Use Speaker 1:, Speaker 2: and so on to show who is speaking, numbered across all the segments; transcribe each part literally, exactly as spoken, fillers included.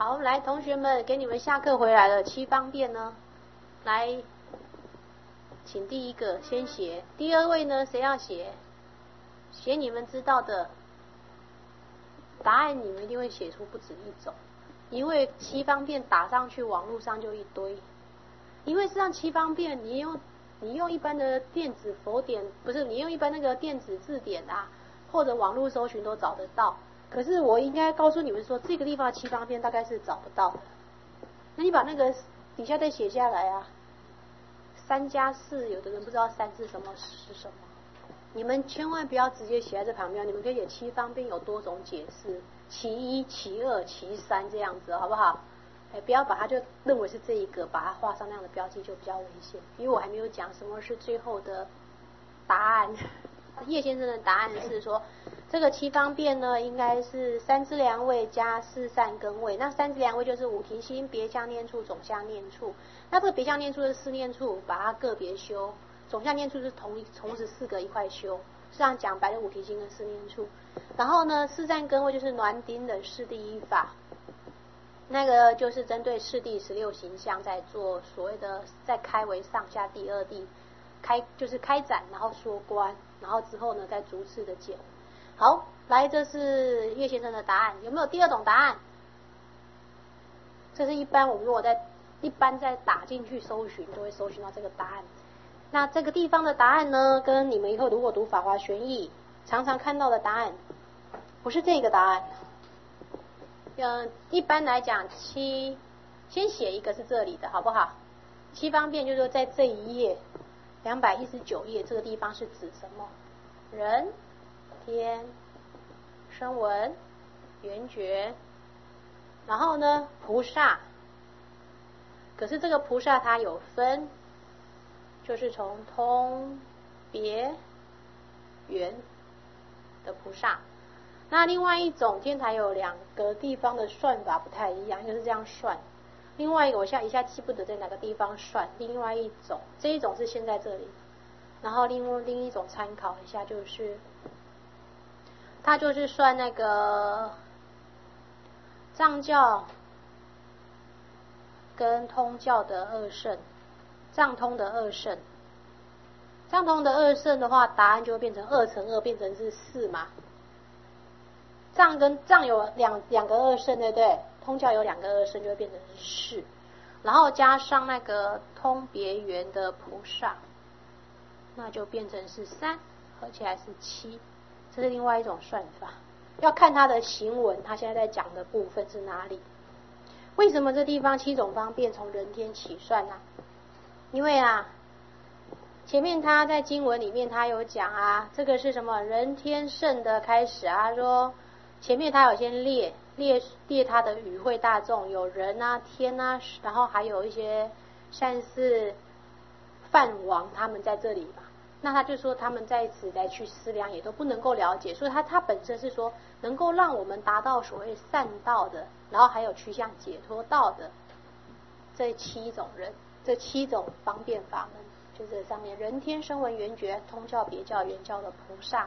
Speaker 1: 好，来，同学们，给你们下课回来了，七方便呢？来，请第一个先写，第二位呢，谁要写？写你们知道的答案，你们一定会写出不止一种，因为七方便打上去，网络上就一堆。因为实际上七方便，你用你用一般的电子佛典，不是你用一般那个电子字典啊，或者网络搜寻都找得到。可是我应该告诉你们说，这个地方的七方便大概是找不到的。那你把那个底下再写下来啊。三加四，有的人不知道三是什么是什么，你们千万不要直接写在这旁边，你们可以写七方便有多种解释，其一、其二、其三这样子，好不好？哎，不要把它就认为是这一个，把它画上那样的标记就比较危险。因为我还没有讲什么是最后的答案。叶先生的答案是说，这个七方便呢，应该是三支粮位加四善根位。那三支粮位就是五停心、别相念处、总相念处。那这个别相念处是四念处，把它个别修；总相念处是同同时四个一块修。这样讲白了，五停心跟四念处。然后呢，四善根位就是煖丁的四谛一法。那个就是针对四谛十六行相在做所谓的在开为上下第二谛，开就是开展，然后说观，然后之后呢再逐次的讲。好，来，这是叶先生的答案，有没有第二种答案？这是一般我们如果在一般在打进去搜寻，就会搜寻到这个答案。那这个地方的答案呢，跟你们以后如果读法华玄义常常看到的答案不是这个答案。嗯，一般来讲，七先写一个是这里的，好不好？七方便就是说在这一页两百一十九页这个地方是指什么？人、天、声闻、缘觉，然后呢菩萨。可是这个菩萨它有分，就是从通、别、缘的菩萨。那另外一种天台有两个地方的算法不太一样，就是这样算。另外一个我现在一下记不得在哪个地方算。另外一种，这一种是现在这里，然后另外另一种参考一下，就是它就是算那个藏教跟通教的二圣，藏通的二圣。藏通的二圣的话，答案就会变成二乘二，变成是四嘛。藏跟藏有两两个二圣，对不对？通教有两个二圣，就会变成是四，然后加上那个通别缘的菩萨，那就变成是三，合起来是七。这是另外一种算法，要看它的行文，它现在在讲的部分是哪里。为什么这地方七种方便从人天起算呢、啊？因为啊，前面他在经文里面他有讲啊，这个是什么人天圣的开始啊，他说前面他有先列列列他的与会大众，有人啊、天啊，然后还有一些善士、梵王他们在这里嘛。那他就说他们在此来去思量也都不能够了解，所以他他本身是说能够让我们达到所谓善道的，然后还有趋向解脱道的这七种人，这七种方便法门，就这上面人天声闻缘觉通教别教原教的菩萨。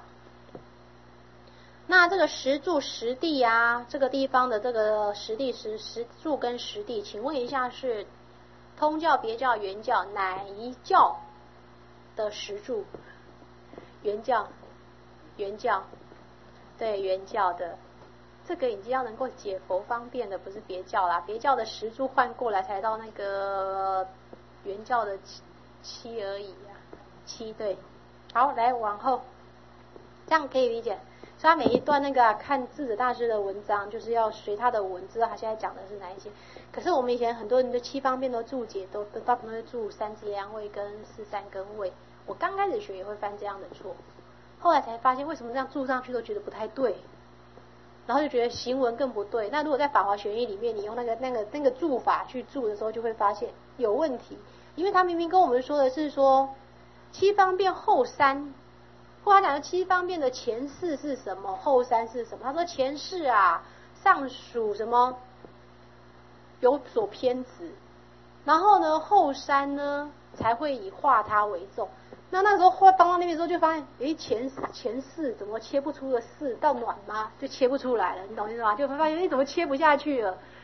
Speaker 1: 那这个十住十谛啊，这个地方的这个十谛十十住跟十谛，请问一下是通教别教原教哪一教的十住？原教原教对原教的，这个已经要能够解佛方便的，不是别教啦，别教的十住换过来才到那个原教的七七而已啊，七对。好，来往后，这样可以理解。所以他每一段那个、啊、看智者大师的文章，就是要随他的文，知道他现在讲的是哪一些。可是我们以前很多人的七方便都注解，都都大部分都是注三支粮位跟四善根位。我刚开始学也会犯这样的错，后来才发现为什么这样注上去都觉得不太对，然后就觉得行文更不对。那如果在法华玄义里面，你用那个那个那个注法去注的时候，就会发现有问题，因为他明明跟我们说的是说七方便后三。或他讲的七方便的前四是什么，后三是什么？他说前四啊，上属什么有所偏执，然后呢后三呢才会以化他为重。那那时候画当到那边的时候，就发现，诶，前前四怎么切不出个四到暖吗？就切不出来了，你懂意思吗？就会发现，诶，怎么切不下去了？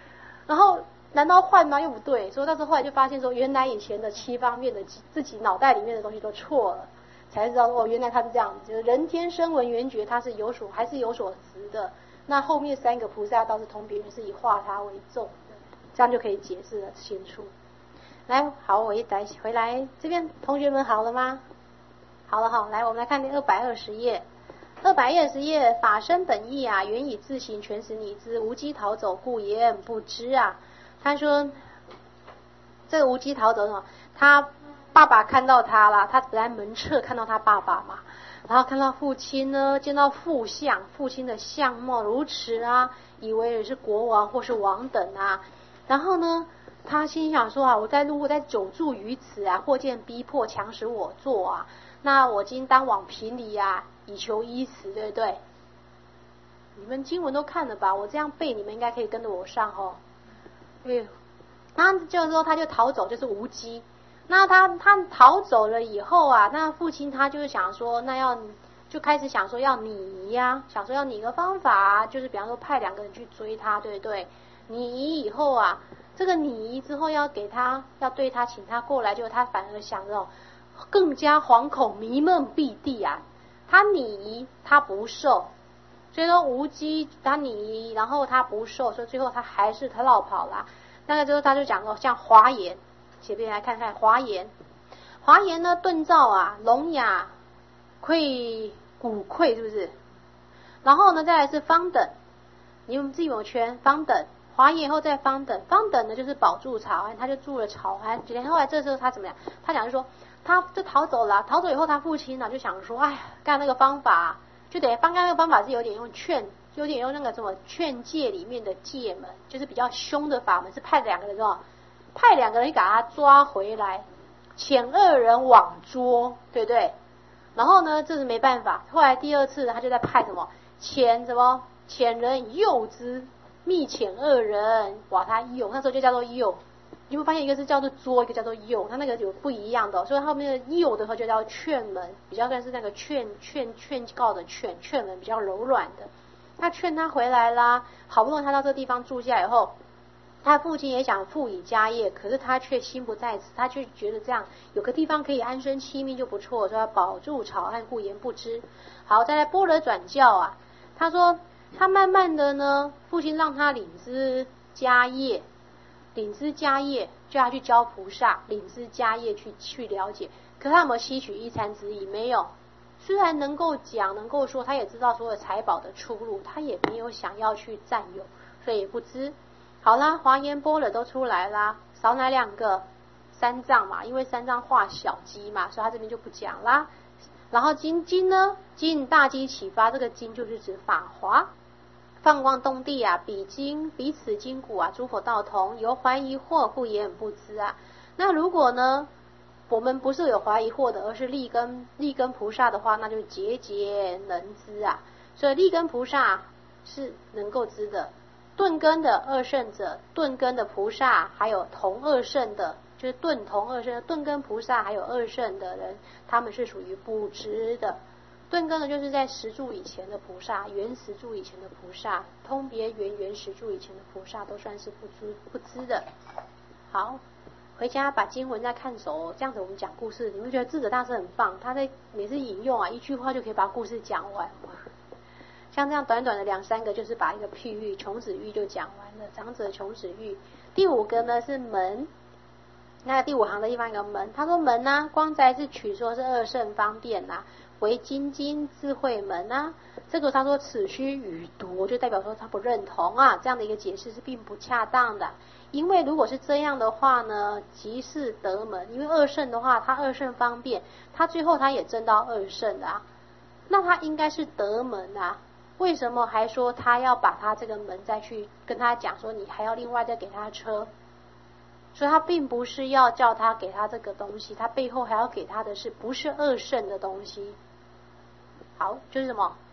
Speaker 1: 然后难道换吗？又不对，所以但是后来就发现说，原来以前的七方面的自己脑袋里面的东西都错了，才知道哦，原来他是这样子，就是人天声闻缘觉，它是有所还是有所执的。那后面三个菩萨倒是同别人是以化他为重的，这样就可以解释得清楚。来，好，我一来回来这边，同学们好了吗？好了好，来我们来看第二百二十页。二百二十页，法身本意啊，原以自行全实拟知，无机逃走，故言不知啊。他说，这个无机逃走什么？他爸爸看到他了，他本来门侧看到他爸爸嘛，然后看到父亲呢，见到父相，父亲的相貌如此啊，以为也是国王或是王等啊。然后呢，他心想说啊，我在如果在久住于此啊，或见逼迫强使我做啊，那我今当往平里啊，以求衣食，对不对？你们经文都看了吧？我这样背，你们应该可以跟着我上哦。对，那就是说他就逃走，就是无机。那他他逃走了以后啊，那父亲他就是想说，那要就开始想说要拟呀、啊，想说要拟个方法、啊，就是比方说派两个人去追他，对不对？拟以后啊，这个拟之后要给他，要对他请他过来，就他反而想着更加惶恐迷梦蔽地啊。他拟他不受，所以说无机他拟，然后他不受，所以最后他还是他绕跑啦。那个之后他就讲说，像华严，前面来看看华严，华严呢顿照啊，聋哑愧骨愧，是不是？然后呢再来是方等，你们自己有圈方等。华严后再方等，方等呢就是保住草庵，他就住了草庵几天。后来这时候他怎么样？他讲就说，他就逃走了，逃走以后他父亲呢就想说，哎，干那个方法，就等于刚刚那个方法是有点用劝，有点用那个什么劝诫里面的戒门，就是比较凶的法门，是派两个人是吧？派两个人把他抓回来，遣二人往捉，对不对？然后呢，这是没办法。后来第二次他就在派什么遣什么遣人诱之。密遣二人，哇，他诱，那时候就叫做诱。你会发现一个是叫做捉，一个叫做诱，它那个有不一样的、哦，所以后面的诱的话就叫劝门，比较算是那个劝劝劝告的劝，劝门比较柔软的。他劝他回来啦，好不容易他到这个地方住下以后，他父亲也想赋以家业，可是他却心不在此，他却觉得这样有个地方可以安身栖命就不错，说要保住草庵，故言不知。好，再来般若转教啊，他说。他慢慢的呢，父亲让他领知家业，领知家业，叫他去教菩萨，领知家业去去了解。可他有没有吸取一禅之意？没有。虽然能够讲，能够说，他也知道所有财宝的出路，他也没有想要去占有，所以也不知。好啦，华严般若都出来啦，少哪两个？三藏嘛，因为三藏化小机嘛，所以他这边就不讲啦。然后经经呢，经大机启发，这个经就是指法华。放光动地啊，彼经彼此经古啊，诸佛道同，由怀疑惑故言不知啊。那如果呢，我们不是有怀疑惑的，而是立根立根菩萨的话，那就节节能知啊。所以立根菩萨是能够知的，顿根的二圣者，顿根的菩萨，还有同二圣的，就是顿同二圣的顿根菩萨，还有二圣的人，他们是属于不知的。顿根呢，就是在十住以前的菩萨，原十住以前的菩萨，通别圆圆十住以前的菩萨，都算是不知不知的。好，回家把经文再看熟、哦，这样子我们讲故事，你们觉得智者大师很棒，他在每次引用啊，一句话就可以把故事讲完。像这样短短的两三个，就是把一个譬喻穷子喻就讲完了。长者穷子喻。第五个呢是门，那第五行的地方一个门，他说门啊，光哉是取说是二圣方便啊。为精进智慧门啊，这个他说此须语读，就代表说他不认同啊，这样的一个解释是并不恰当的。因为如果是这样的话呢，即是得门，因为二圣的话，他二圣方便，他最后他也证到二圣的啊，那他应该是得门啊，为什么还说他要把他这个门再去跟他讲说，你还要另外再给他车？所以他并不是要叫他给他这个东西，他背后还要给他的是不是二圣的东西。好，就是什么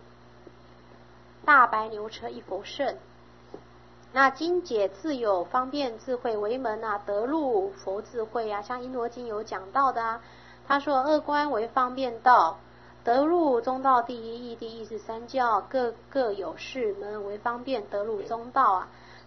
Speaker 1: 大白牛车一佛圣。那经解自有方便智慧为门啊，得入佛智慧啊，像羿罗经有讲到的啊。他说二观为方便道，得入中道第一义，第一是三教，各各有四门为方便得入中道啊。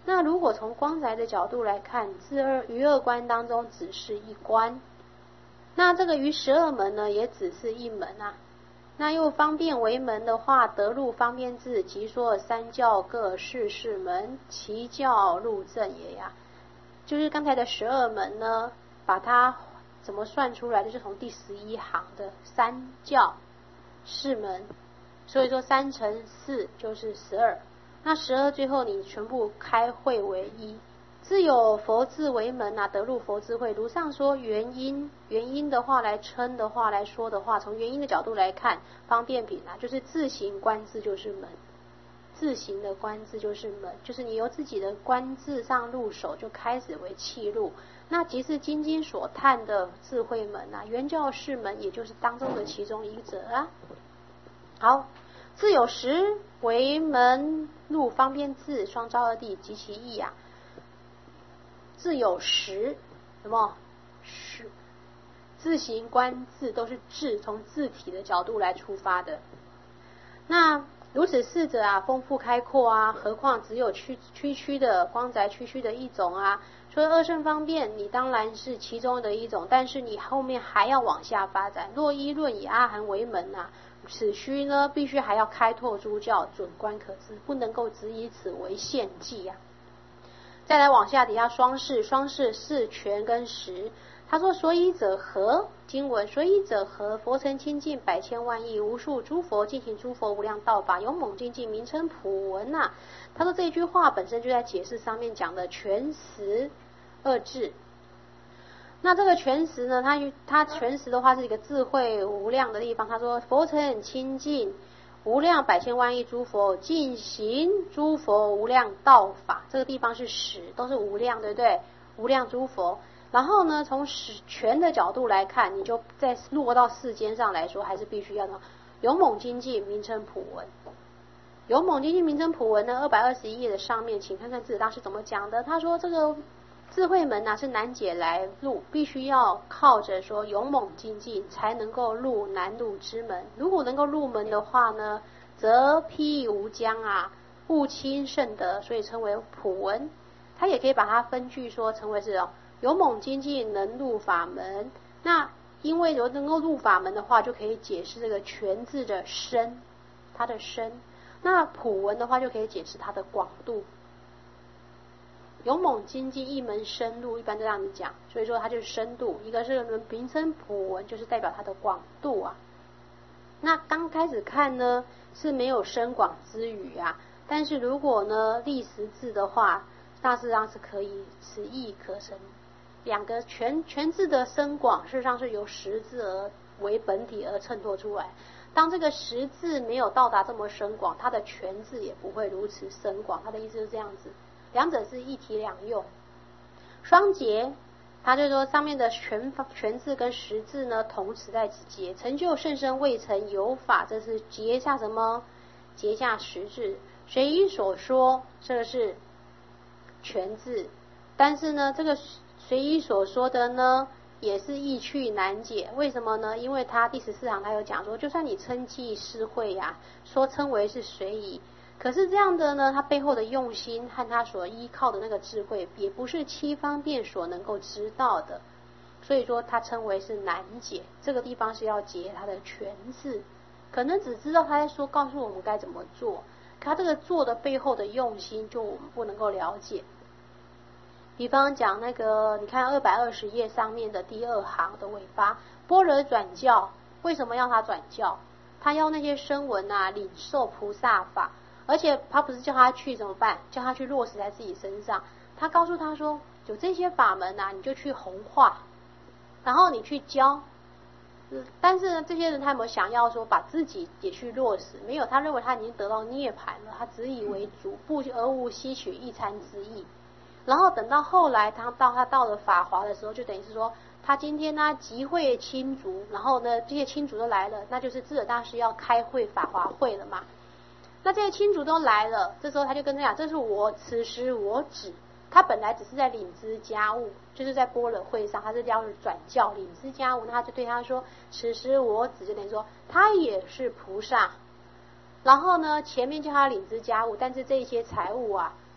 Speaker 1: 那如果从光宅的角度来看，自二于二关当中只是一关，那这个于十二门呢也只是一门啊。那又方便为门的话，得入方便智，即说三教各事事门，其教入正也呀。就是刚才的十二门呢，把它怎么算出来，就是从第十一行的三教四门，所以说三乘四就是十二。那十二最后你全部开会为一，自有佛智为门啊，得入佛智慧。如上说原因，原因的话来称的话来说的话，从原因的角度来看，方便品啊，就是自行观智就是门，自行的观智就是门，就是你由自己的观智上入手，就开始为契入。那即是经经所探的智慧门啊，原教释门，也就是当中的其中一者啊。好，自有实为门入方便智，双招二谛及其义啊。自有实，什么实？自行观智都是智，从字体的角度来出发的。那如此四者啊，丰富开阔啊，何况只有区区区的光宅区区的一种啊。说二圣方便，你当然是其中的一种，但是你后面还要往下发展。若依论以阿含为门啊，此须呢必须还要开拓诸教，准观可知，不能够只以此为限计啊。再来往下底下双释，双释是全跟实。他说所以者何？经文所以者何？佛尘清净百千万亿，无数诸佛进行诸佛无量道法，勇猛精进，名称普文啊。他说这句话本身就在解释上面讲的全实二字。那这个全实呢，它它全实的话是一个智慧无量的地方。他说佛尘清净无量百千万亿诸佛进行诸佛无量道法，这个地方是实，都是无量，对不对？无量诸佛。然后呢，从实全的角度来看，你就在落到世间上来说，还是必须要的勇猛精进，名称普文。勇猛精进名称普文呢，二百二十一页的上面，请看看智者大师怎么讲的。他说这个智慧门啊是难解来入，必须要靠着说勇猛精进才能够入难入之门。如果能够入门的话呢，则披无疆啊，不轻甚德，所以称为普文。他也可以把它分句说成为是勇猛精进能入法门。那因为如能够入法门的话，就可以解释这个全字的深，它的深。那普文的话就可以解释它的广度。勇猛精进一门深入，一般都这样子讲，所以说它就是深度。一个是名称普文，就是代表它的广度啊。那刚开始看呢是没有深广之语啊，但是如果呢立实字的话，大致上是可以此意可成。两个全全字的深广，事实上是由实字而为本体而衬托出来。当这个实字没有到达这么深广，它的全字也不会如此深广。他的意思是这样子，两者是一体两用。双结，他就说上面的全全字跟实字呢同时在结，成就甚深未成有法，这是结下什么？结下实字。随意所说，这个是全字，但是呢这个随意所说的呢也是意趣难解。为什么呢？因为他第十四行他有讲说，就算你称记释慧呀、啊，说称为是随意，可是这样的呢，他背后的用心和他所依靠的那个智慧，也不是七方便所能够知道的，所以说他称为是难解。这个地方是要解他的全字，可能只知道他在说告诉我们该怎么做，可他这个做的背后的用心，就我们不能够了解。比方讲那个，你看二百二十页上面的第二行的尾巴，般若转教，为什么要他转教？他要那些声闻啊领受菩萨法，而且他不是叫他去怎么办？叫他去落实在自己身上。他告诉他说，有这些法门啊，你就去弘化，然后你去教。但是呢，这些人他有没有想要说把自己也去落实？没有，他认为他已经得到涅槃了，他只以为主，不而无吸取一餐之意。然后等到后来他到他到了法华的时候，就等于是说他今天呢集会亲族，然后呢这些亲族都来了，那就是智者大师要开会法华会了嘛。那这些亲族都来了，这时候他就跟他讲，这是我此时我指，他本来只是在领知家务，就是在般若会上他是要转教领知家务，那他就对他说此时我指，就等于说他也是菩萨。然后呢前面叫他领知家务，但是这些财物啊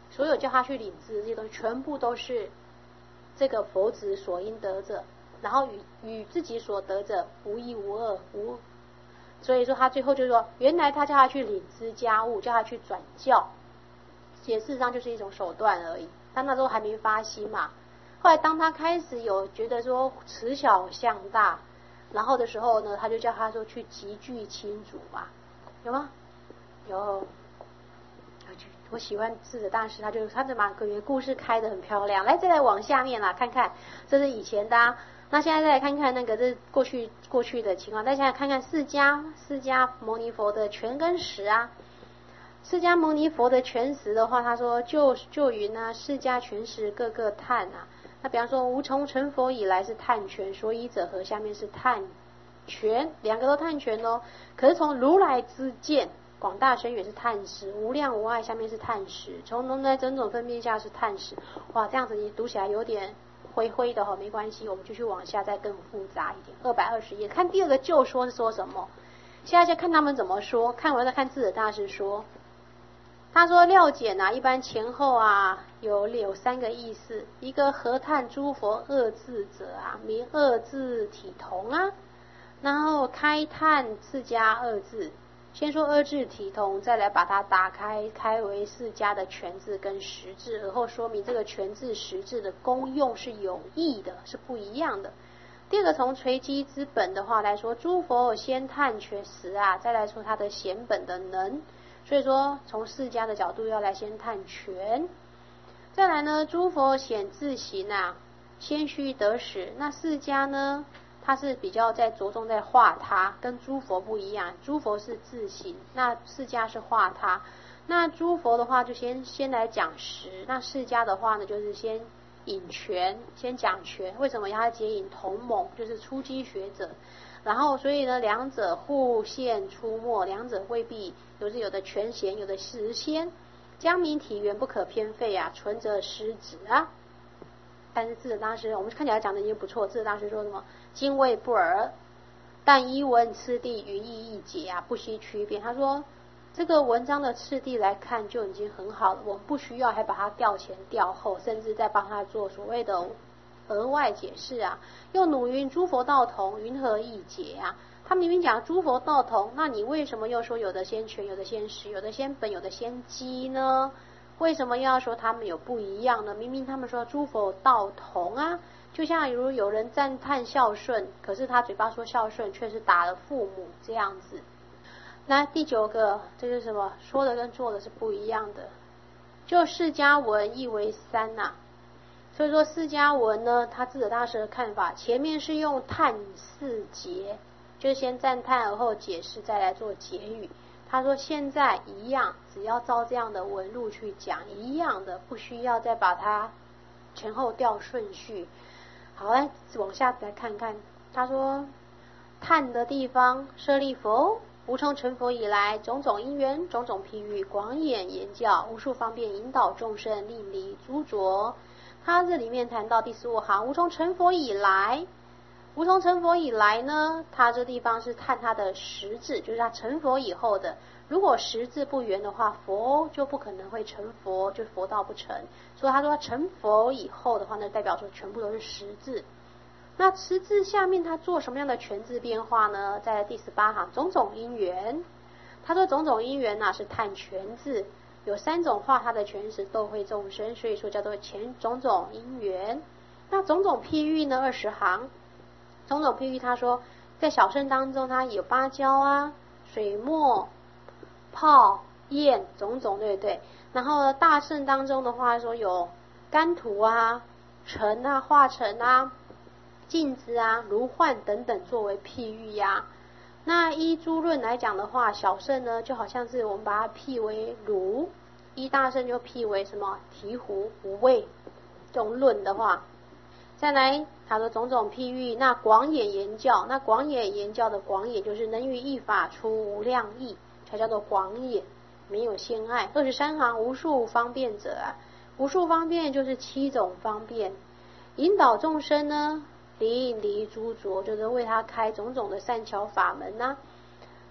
Speaker 1: 所有叫他去领知这些东西，全部都是这个佛子所应得者，然后与与自己所得者无一无二无。所以说他最后就说，原来他叫他去领知家务，叫他去转教，也事实上就是一种手段而已。他那时候还没发心嘛，后来当他开始有觉得说慈小向大，然后的时候呢，他就叫他说去集聚亲族嘛，有吗？有。我喜欢智者大师，他就他就把故事开得很漂亮。来，再来往下面啦，看看这是以前的、啊，那现在再来看看那个这过去过去的情况。再现在看看释迦释迦牟尼佛的权跟实啊。释迦牟尼佛的权实的话，他说就就云啊，释迦权实各个叹啊。那比方说无从成佛以来是叹权，所以者和下面是叹权，两个都叹权哦。可是从如来之见。广大深远是叹实，无量无碍下面是叹实，从能来种种分辨下是叹实。哇，这样子你读起来有点灰灰的哈，没关系，我们继续往下再更复杂一点。二百二十页，看第二个就说是说什么？现在就看他们怎么说，看完再看智者大师说。他说料简啊，一般前后啊有有三个意思，一个何叹诸佛二字者啊，名二字体同啊，然后开叹释迦二字。先说二字体同，再来把它打开，开为释迦的权字跟实字，而后说明这个权字实字的功用是有异的，是不一样的。第二个从垂基之本的话来说，诸佛先叹权实啊，再来说它的显本的能，所以说从释迦的角度要来先叹权。再来呢，诸佛显自行啊，先须得实，那释迦呢？他是比较在着重在化他，跟诸佛不一样。诸佛是自行，那释迦是化他。那诸佛的话就先先来讲实，那释迦的话呢就是先引权，先讲权。为什么要他结引同盟？就是初机学者。然后所以呢，两者互现出没，两者未必有是有的权贤，有的实先。将明体源不可偏废啊，存则失职啊。但是智者大师，我们看起来讲的已经不错。智者大师说什么？精卫不尔，但依文次第语义一解啊，不惜区别。他说这个文章的次第来看就已经很好了，我们不需要还把它调前调后，甚至再帮他做所谓的额外解释啊。又努云诸佛道同，云何异解啊？他明明讲诸佛道同，那你为什么又说有的先权，有的先实，有的先本，有的先机呢？为什么要说他们有不一样呢？明明他们说诸佛道同啊，就像如有人赞叹孝顺，可是他嘴巴说孝顺，却是打了父母这样子。那第九个，这是什么？说的跟做的是不一样的。就释迦文译为三呐、啊，所以说释迦文呢，他智者大师的看法，前面是用叹四结，就是先赞叹而后解释，再来做结语。他说现在一样，只要照这样的文路去讲，一样的，不需要再把它前后调顺序。好，来往下来看看。他说叹的地方，舍利弗，无从成佛以来，种种因缘，种种譬喻，广演言教，无数方便引导众生，令离诸浊。他这里面谈到第十五行，无从成佛以来。无从成佛以来呢，他这地方是叹他的实质，就是他成佛以后的。如果实质不圆的话，佛就不可能会成佛，就佛道不成。所以他说成佛以后的话呢，代表说全部都是实质。那实质下面他做什么样的权质变化呢？在第十八行，种种因缘。他说种种因缘啊是叹权质，有三种化他的权时都会众生，所以说叫做前种种因缘。那种种譬喻呢，二十行。种种譬喻，他说在小乘当中，它有芭蕉啊、水墨、泡、砚种种，对不对？然后大乘当中的话，说有干土啊、尘啊、化尘啊、镜子啊、如幻等等作为譬喻呀、啊。那依诸论来讲的话，小乘呢就好像是我们把它譬为炉，依大乘就譬为什么醍醐、无味。这种论的话。再来，他说种种譬喻，那广演言教，那广演言教的广演就是能于一法出无量义，才叫做广演，没有限爱。二十三行，无数方便者啊，无数方便就是七种方便，引导众生呢，离离诸浊，就是为他开种种的善巧法门呐、啊。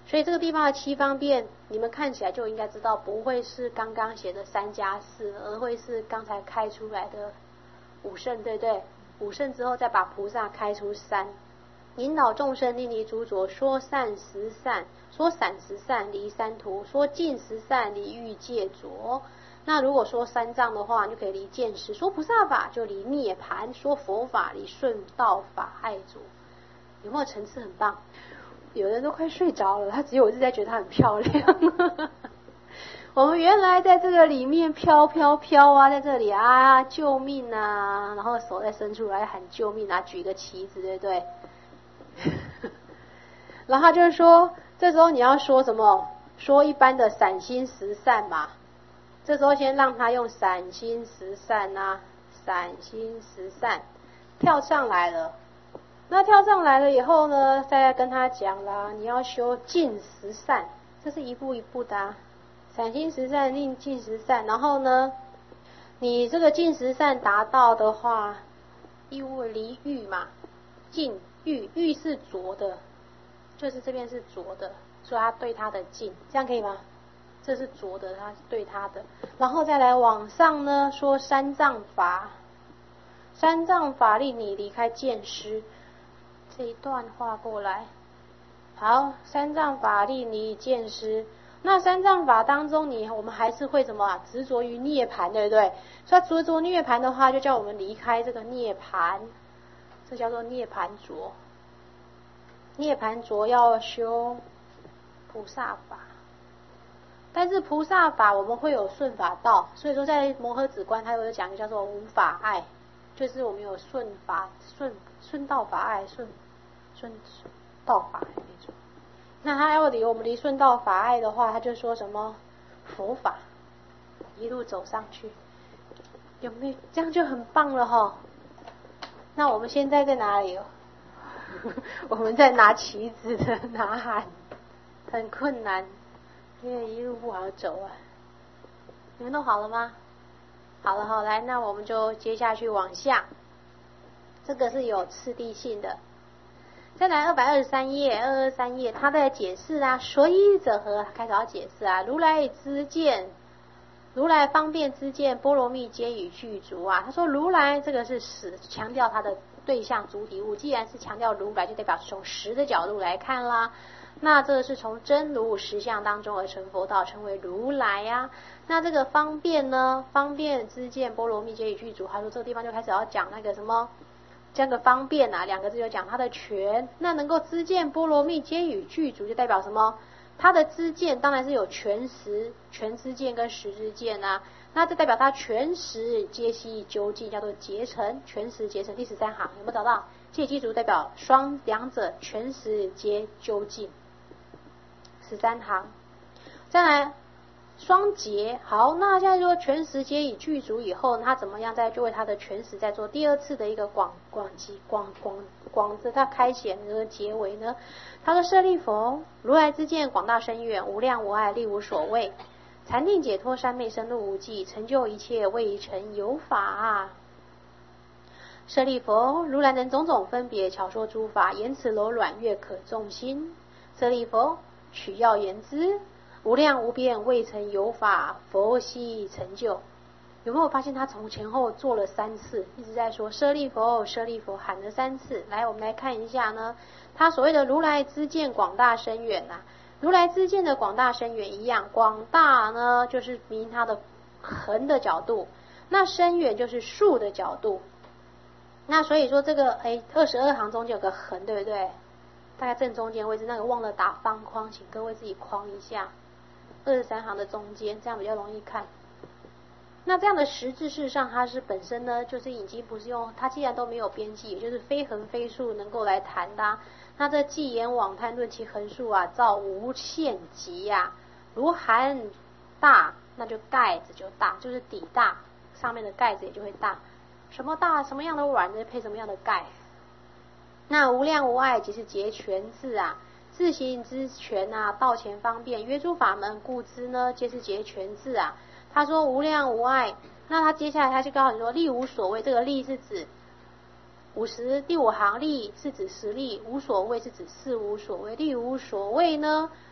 Speaker 1: 所以这个地方的七方便，你们看起来就应该知道，不会是刚刚写的三加四，而会是刚才开出来的五圣，对不对？五圣之后再把菩萨开出三，引导众生令离诸浊，说善十善，说散十善离三途，说净十善离欲界浊。那如果说三藏的话，就可以离见识；说菩萨法就离涅盘；说佛法离顺道法爱浊。有没有层次很棒？有人都快睡着了，他只有我是在觉得她很漂亮。我们原来在这个里面飘飘飘啊，在这里啊救命啊，然后手再伸出来喊救命啊，举个旗子，对不对？然后就是说，这时候你要说什么？说一般的散心十善嘛。这时候先让他用散心十善啊，散心十善跳上来了。那跳上来了以后呢，再跟他讲啦，你要修净十善，这是一步一步的啊。散心十善令净十善，然后呢，你这个净十善达到的话，义务离欲嘛，净欲欲是浊的，就是这边是浊的，所以他对他的净，这样可以吗？这是浊的，他对他的，然后再来往上呢，说三藏法，三藏法令你离开见识，这一段画过来。好，三藏法令你见识，那三藏法当中你我们还是会什么啊？执着于涅盘，对不对？所以执着涅盘的话，就叫我们离开这个涅盘，这叫做涅盘浊。涅盘浊要修菩萨法，但是菩萨法我们会有顺法道，所以说在摩诃止观它有讲一个叫做无法爱，就是我们有顺法顺顺道法爱，顺顺道法爱那种。那他要离我们离顺道法爱的话，他就说什么佛法，一路走上去，有没有？这样就很棒了哈。那我们现在在哪里？我们在拿旗子的呐喊，很困难，因为一路不好走啊。你们都好了吗？好了好，来，那我们就接下去往下，这个是有次第性的。再来二百二十三页，二二三页，他在解释啊，所以者何？开始要解释啊，如来知见，如来方便知见，波罗蜜皆与具足啊。他说如来这个是实，强调他的对象主体物，既然是强调如来，就代表从实的角度来看啦。那这个是从真如实相当中而成佛道，称为如来啊。那这个方便呢？方便知见，波罗蜜皆与具足。他说这个地方就开始要讲那个什么。这个方便啊，两个字就讲它的全，那能够知见波罗蜜皆与具足，就代表什么？它的知见当然是有全实、全知见跟实知见啊。那这代表它全实皆悉究竟，叫做结成，全实结成。第十三行有没有找到？戒具足代表双两者全实皆究竟。十三行，再来。双结好，那现在说全实皆已具足以后，他怎么样再就为他的全实再做第二次的一个广广集广广广字，他开显这个结尾呢？他说：舍利弗，如来之见广大深远，无量无碍，力无所谓，禅定解脱三昧深入无际，成就一切未成有法。舍利弗，如来能种种分别巧说诸法，言辞柔软，悦可众心。舍利弗，取要言之。无量无边未曾有法，佛悉成就。有没有发现他从前后做了三次，一直在说舍利弗，舍利弗，喊了三次。来，我们来看一下呢，他所谓的如来知见广大深远啊，如来知见的广大深远一样，广大呢就是明他的横的角度，那深远就是竖的角度。那所以说这个哎，二十二行中间有个横，对不对？大概正中间位置，那个忘了打方框，请各位自己框一下。二十三行的中间，这样比较容易看。那这样的实质事实上它是本身呢，就是已经不是用它既然都没有边际，也就是非横非竖能够来谈的、啊。那这既言往叹论其横竖啊，照无限极呀、啊。如含大，那就盖子就大，就是底大，上面的盖子也就会大。什么大，什么样的软呢？配什么样的盖？那无量无碍即是结全字啊。自行之全啊，道前方便，约诸法门，故知呢，皆是结全字啊。他说无量无碍，那他接下来他就告诉你说，力无所谓，这个力是指五十第五行，力是指实力，无所谓是指事无所谓，力无所谓呢，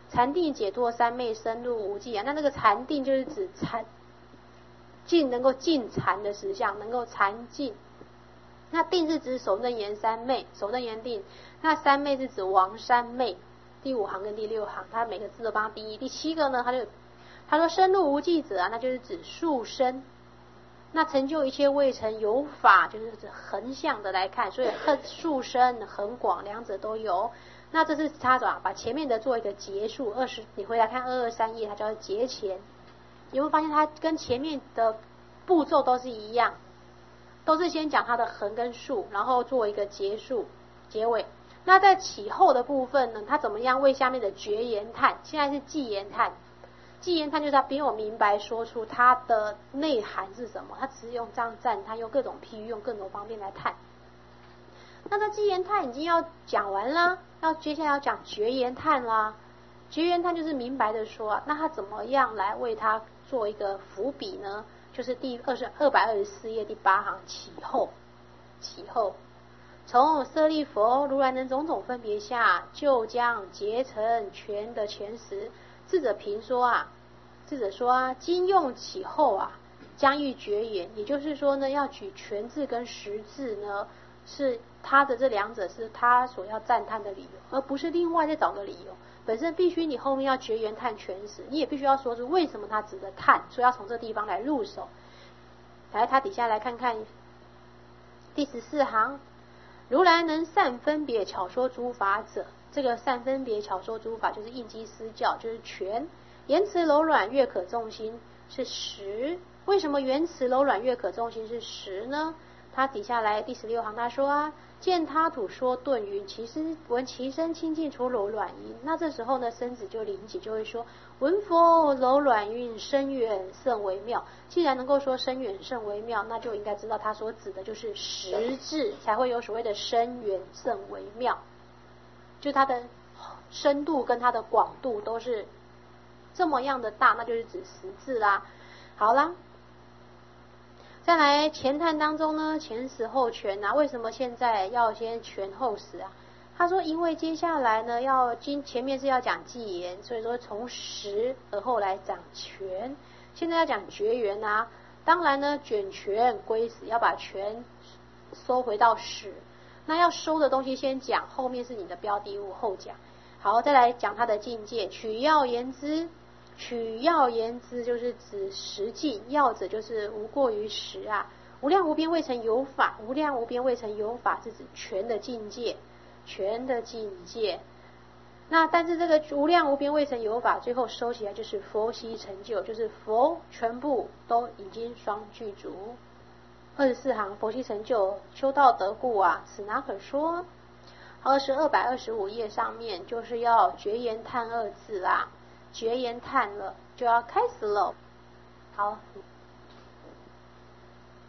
Speaker 1: 禅定解脱三昧深入无际啊。那那个禅定就是指禅静，能够静禅的实相，能够禅静。那定是指首楞严三昧，首楞严定。那三昧是指王三昧，第五行跟第六行，他每个字都帮他定义。第七个呢，他就他说深入无际者啊，那就是指速生。那成就一切未成有法，就是指横向的来看，所以横速生横广两者都有。那这是他怎么把前面的做一个结束。二十，你回来看二二三页，它叫结前。有没有发现它跟前面的步骤都是一样，都是先讲它的横跟竖，然后做一个结束结尾。那在起后的部分呢，它怎么样为下面的绝言叹？现在是寂言叹。寂言叹就是他没有明白说出它的内涵是什么，他只是用这样赞叹，用各种譬喻，用各种方面来叹。那这寂言叹已经要讲完啦，要接下来要讲绝言叹啦。绝言叹就是明白的说啊，那他怎么样来为他做一个伏笔呢？就是第二十二百二十四页第八行起后，起后。从舍利佛如来能种种分别下，就将结成全的前十。智者评说啊，智者说啊，今用起后啊，将欲绝言，也就是说呢，要举全字跟实字呢，是他的这两者是他所要赞叹的理由，而不是另外再找个理由。本身必须你后面要绝言叹全实，你也必须要说出为什么他值得叹，所以要从这地方来入手。来，他底下来看看第十四行，如来能善分别巧说诸法者，这个善分别巧说诸法就是应机施教，就是全。言辞柔软悦可众心是实。为什么言辞柔软悦可众心是实呢？他底下来第十六行他说啊，见他土说顿云，其实闻其声清净出柔软音。那这时候呢，僧子就灵起，就会说闻佛柔软韵，深远甚微妙。既然能够说深远甚微妙，那就应该知道他所指的就是实质，才会有所谓的深远甚微妙，就它的深度跟它的广度都是这么样的大，那就是指实质啦。好啦，再来前叹当中呢，前实后全啊，为什么现在要先全后实啊？他说因为接下来呢要今前面是要讲寂言，所以说从实而后来讲全，现在要讲绝缘啊，当然呢卷全归实，要把全收回到实，那要收的东西先讲，后面是你的标的物后讲。好，再来讲它的境界，取要言之，取要言之就是指实境，要者就是无过于实啊。无量无边未成有法，无量无边未成有法是指全的境界，全的境界。那但是这个无量无边未成有法，最后收起来就是佛悉成就，就是佛全部都已经双具足。二十四行佛悉成就，修道得故啊，此哪可说？二十二百二十五页上面就是要绝言叹二字啦，绝言叹了就要开始了。好。